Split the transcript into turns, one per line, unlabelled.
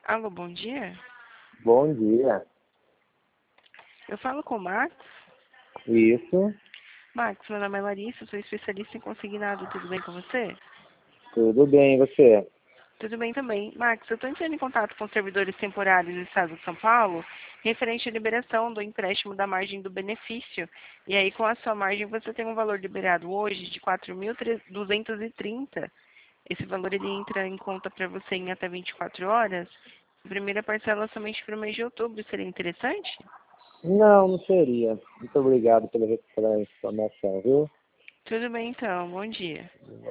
Alô, bom dia.
Bom dia.
Eu falo com o Max.
Isso,
Max, meu nome é Larissa, sou especialista em consignado. Tudo bem com você?
tudo bem, e você?
Tudo bem também. Max, eu estou entrando em contato com servidores temporários do Estado de São Paulo, referente à liberação do empréstimo da margem do benefício. E aí, com a sua margem, você tem um valor liberado hoje de 4.230. Esse valor ele entra em conta para você em até 24 horas. A primeira parcela somente para o mês de outubro. Seria interessante?
Não, não seria. Muito obrigado pela informação, viu?
Tudo bem, então. Bom dia.